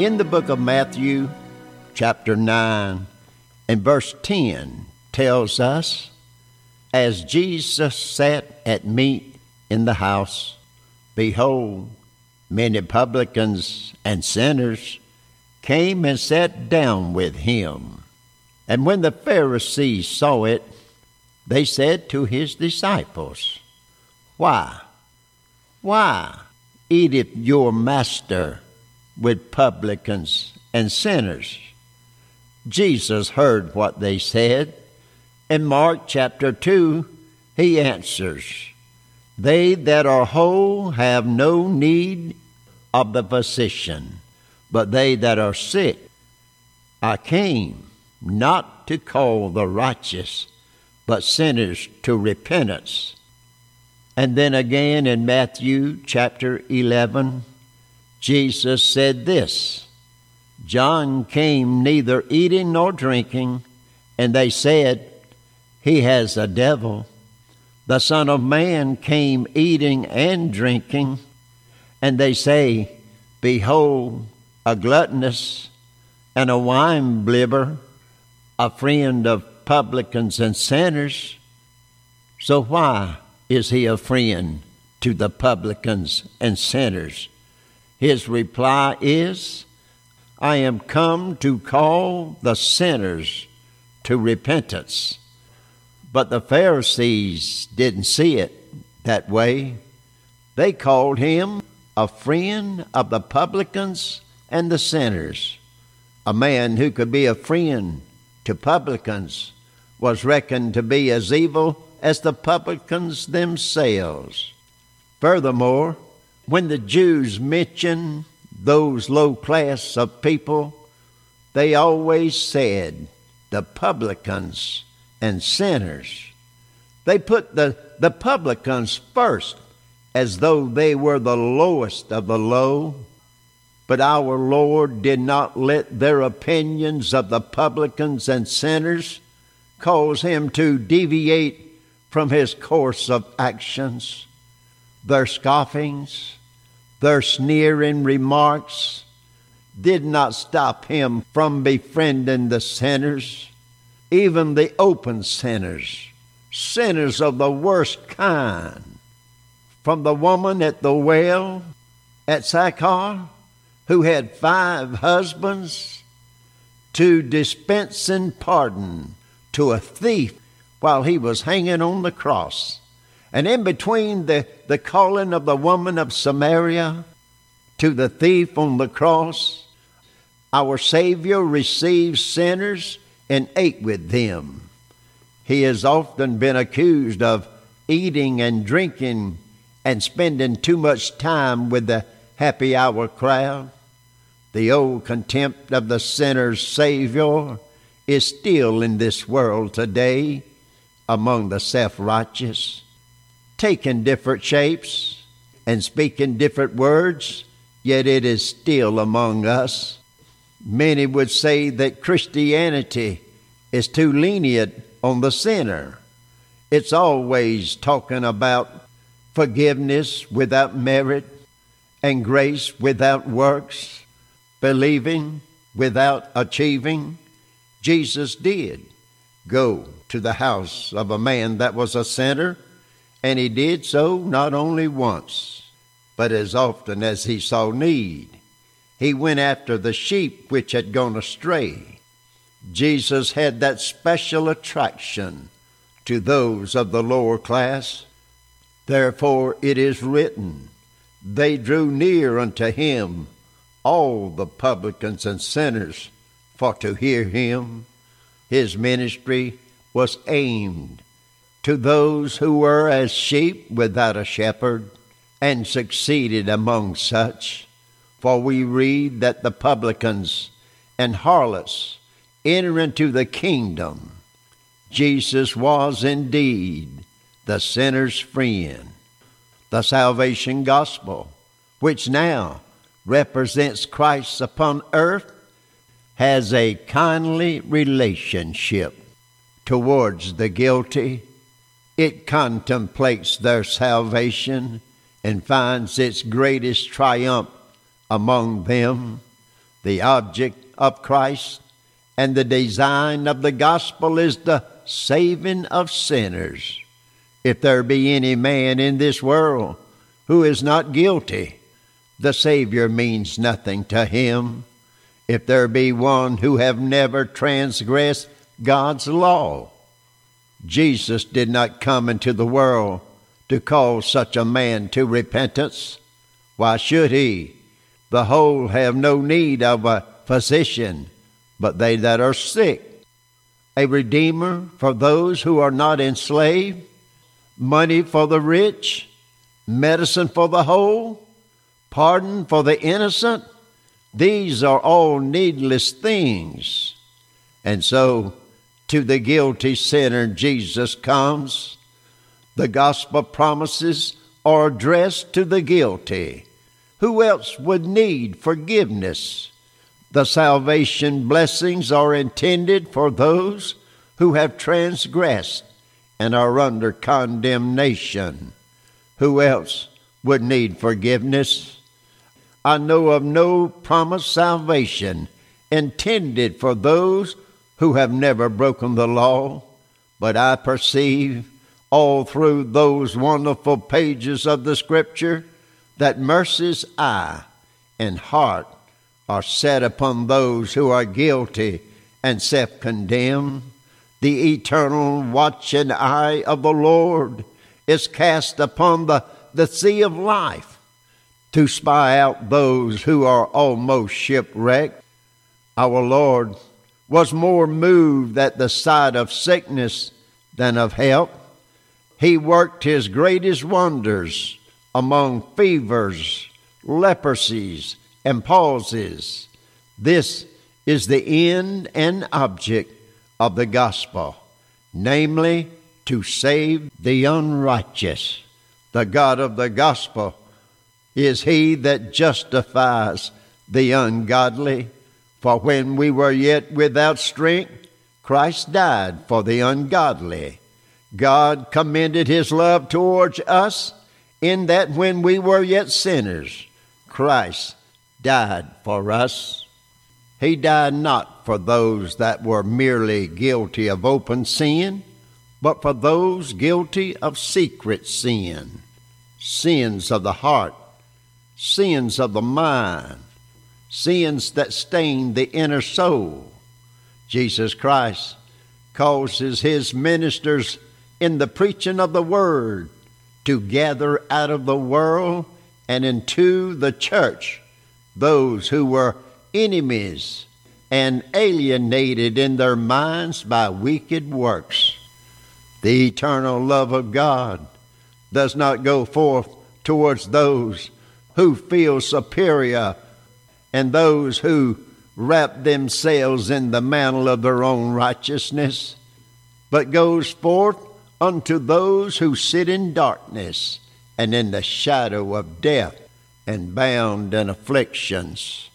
In the book of Matthew, chapter 9, and verse 10 tells us, as Jesus sat at meat in the house, behold, many publicans and sinners came and sat down with him. And when the Pharisees saw it, they said to his disciples, Why eateth your master with publicans and sinners? Jesus heard what they said. In Mark chapter 2, he answers, They that are whole have no need of the physician, but they that are sick. I came not to call the righteous, but sinners to repentance. And then again in Matthew chapter 11, Jesus said this, John came neither eating nor drinking, and they said, He has a devil. The Son of Man came eating and drinking, and they say, Behold, a gluttonous and a wine-bibber, a friend of publicans and sinners. So why is he a friend to the publicans and sinners? His reply is, I am come to call the sinners to repentance. But the Pharisees didn't see it that way. They called him a friend of the publicans and the sinners. A man who could be a friend to publicans was reckoned to be as evil as the publicans themselves. Furthermore, when the Jews mentioned those low class of people, they always said the publicans and sinners. They put the publicans first as though they were the lowest of the low. But our Lord did not let their opinions of the publicans and sinners cause him to deviate from his course of actions. Their scoffings, their sneering remarks did not stop him from befriending the sinners, even the open sinners, sinners of the worst kind. From the woman at the well at Sychar, who had 5 husbands, to dispensing pardon to a thief while he was hanging on the cross. And in between the calling of the woman of Samaria to the thief on the cross, our Savior received sinners and ate with them. He has often been accused of eating and drinking and spending too much time with the happy hour crowd. The old contempt of the sinner's Savior is still in this world today among the self-righteous, taking different shapes and speaking different words, yet it is still among us. Many would say that Christianity is too lenient on the sinner. It's always talking about forgiveness without merit and grace without works, believing without achieving. Jesus did go to the house of a man that was a sinner, and he did so not only once, but as often as he saw need. He went after the sheep which had gone astray. Jesus had that special attraction to those of the lower class. Therefore it is written, They drew near unto him, all the publicans and sinners, for to hear him. His ministry was aimed to those who were as sheep without a shepherd, and succeeded among such. For we read that the publicans and harlots enter into the kingdom. Jesus was indeed the sinner's friend. The salvation gospel, which now represents Christ upon earth, has a kindly relationship towards the guilty. It contemplates their salvation and finds its greatest triumph among them. The object of Christ and the design of the gospel is the saving of sinners. If there be any man in this world who is not guilty, the Savior means nothing to him. If there be one who have never transgressed God's law, Jesus did not come into the world to call such a man to repentance. Why should he? The whole have no need of a physician, but they that are sick. A redeemer for those who are not enslaved, money for the rich, medicine for the whole, pardon for the innocent. These are all needless things. And so, to the guilty sinner Jesus comes. The gospel promises are addressed to the guilty. Who else would need forgiveness? The salvation blessings are intended for those who have transgressed and are under condemnation. Who else would need forgiveness? I know of no promised salvation intended for those who have never broken the law, but I perceive all through those wonderful pages of the Scripture that mercy's eye and heart are set upon those who are guilty and self-condemned. The eternal watching eye of the Lord is cast upon the sea of life to spy out those who are almost shipwrecked. Our Lord was more moved at the sight of sickness than of health. He worked his greatest wonders among fevers, leprosies, and palsies. This is the end and object of the gospel, namely, to save the unrighteous. The God of the gospel is he that justifies the ungodly. For when we were yet without strength, Christ died for the ungodly. God commended his love towards us in that when we were yet sinners, Christ died for us. He died not for those that were merely guilty of open sin, but for those guilty of secret sin, sins of the heart, sins of the mind, sins that stain the inner soul. Jesus Christ causes his ministers in the preaching of the word to gather out of the world and into the church those who were enemies and alienated in their minds by wicked works. The eternal love of God does not go forth towards those who feel superior and those who wrap themselves in the mantle of their own righteousness, but goes forth unto those who sit in darkness and in the shadow of death and bound in afflictions.